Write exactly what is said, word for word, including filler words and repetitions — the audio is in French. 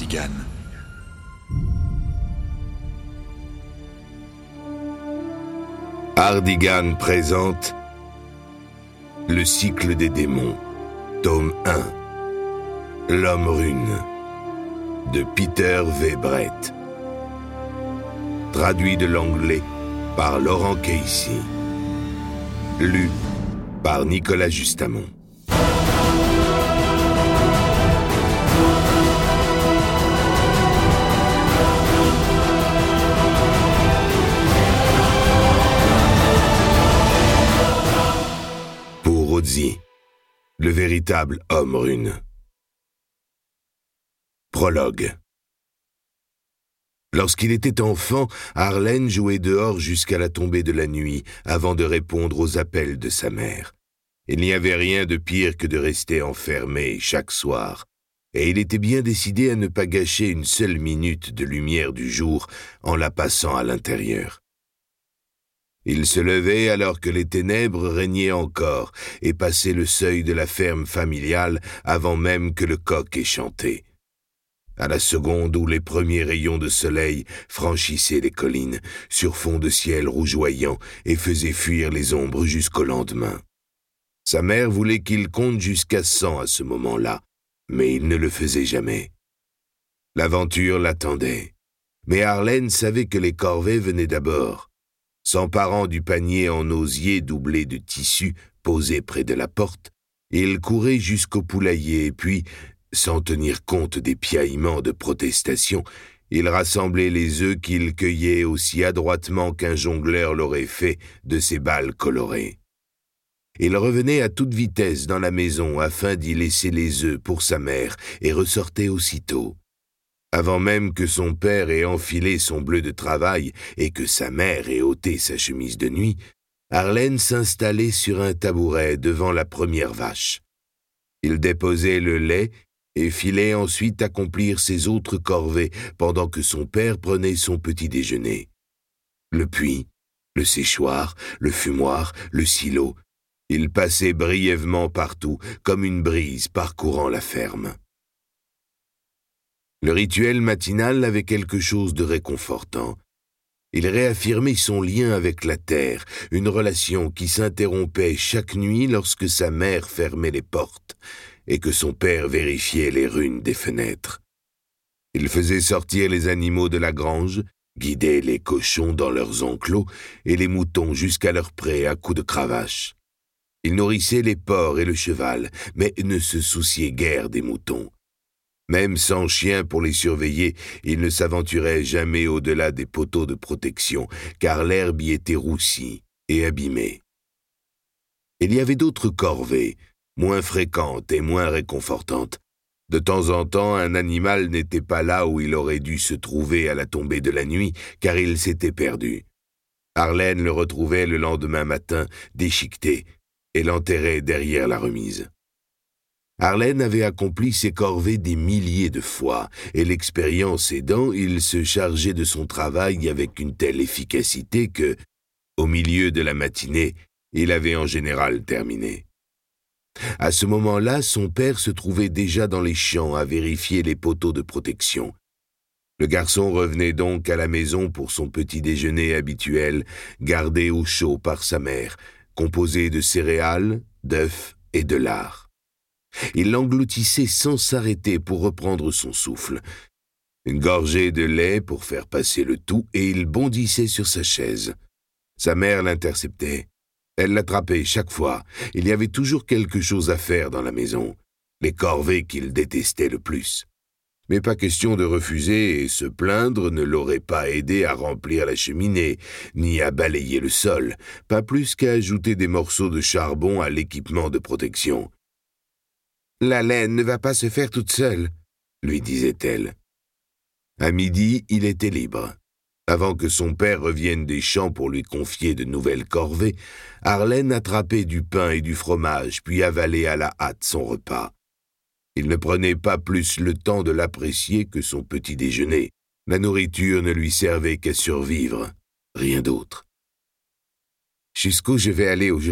Hardigan. Hardigan présente Le cycle des démons, tome un, L'homme rune, de Peter V. Brett. Traduit de l'anglais par Laurent Casey. Lu par Nicolas Justamont. Pour Ozzy, le véritable homme rune. Prologue. Lorsqu'il était enfant, Harlenne jouait dehors jusqu'à la tombée de la nuit, avant de répondre aux appels de sa mère. Il n'y avait rien de pire que de rester enfermé chaque soir, et il était bien décidé à ne pas gâcher une seule minute de lumière du jour en la passant à l'intérieur. Il se levait alors que les ténèbres régnaient encore et passait le seuil de la ferme familiale avant même que le coq ait chanté. À la seconde où les premiers rayons de soleil franchissaient les collines, sur fond de ciel rougeoyant, et faisaient fuir les ombres jusqu'au lendemain. Sa mère voulait qu'il compte jusqu'à cent à ce moment-là, mais il ne le faisait jamais. L'aventure l'attendait, mais Harlenne savait que les corvées venaient d'abord. S'emparant du panier en osier doublé de tissu posé près de la porte, il courait jusqu'au poulailler, puis, sans tenir compte des piaillements de protestation, il rassemblait les œufs qu'il cueillait aussi adroitement qu'un jongleur l'aurait fait de ses balles colorées. Il revenait à toute vitesse dans la maison afin d'y laisser les œufs pour sa mère et ressortait aussitôt. Avant même que son père ait enfilé son bleu de travail et que sa mère ait ôté sa chemise de nuit, Harlenne s'installait sur un tabouret devant la première vache. Il déposait le lait et filait ensuite accomplir ses autres corvées pendant que son père prenait son petit déjeuner. Le puits, le séchoir, le fumoir, le silo, il passait brièvement partout comme une brise parcourant la ferme. Le rituel matinal avait quelque chose de réconfortant. Il réaffirmait son lien avec la terre, une relation qui s'interrompait chaque nuit lorsque sa mère fermait les portes et que son père vérifiait les runes des fenêtres. Il faisait sortir les animaux de la grange, guidait les cochons dans leurs enclos et les moutons jusqu'à leur pré à coups de cravache. Il nourrissait les porcs et le cheval, mais ne se souciait guère des moutons. Même sans chien pour les surveiller, il ne s'aventurait jamais au-delà des poteaux de protection, car l'herbe y était roussie et abîmée. Il y avait d'autres corvées, moins fréquentes et moins réconfortantes. De temps en temps, un animal n'était pas là où il aurait dû se trouver à la tombée de la nuit, car il s'était perdu. Harlenne le retrouvait le lendemain matin, déchiqueté, et l'enterrait derrière la remise. Harlenne avait accompli ses corvées des milliers de fois, et l'expérience aidant, il se chargeait de son travail avec une telle efficacité que, au milieu de la matinée, il avait en général terminé. À ce moment-là, son père se trouvait déjà dans les champs à vérifier les poteaux de protection. Le garçon revenait donc à la maison pour son petit déjeuner habituel, gardé au chaud par sa mère, composé de céréales, d'œufs et de lard. Il l'engloutissait sans s'arrêter pour reprendre son souffle. Une gorgée de lait pour faire passer le tout, et il bondissait sur sa chaise. Sa mère l'interceptait. Elle l'attrapait chaque fois. Il y avait toujours quelque chose à faire dans la maison. Les corvées qu'il détestait le plus. Mais pas question de refuser, et se plaindre ne l'aurait pas aidé à remplir la cheminée, ni à balayer le sol, pas plus qu'à ajouter des morceaux de charbon à l'équipement de protection. « La laine ne va pas se faire toute seule, » lui disait-elle. À midi, il était libre. Avant que son père revienne des champs pour lui confier de nouvelles corvées, Harlenne attrapait du pain et du fromage, puis avalait à la hâte son repas. Il ne prenait pas plus le temps de l'apprécier que son petit déjeuner. La nourriture ne lui servait qu'à survivre, rien d'autre. « Jusqu'où je vais aller aujourd'hui ?»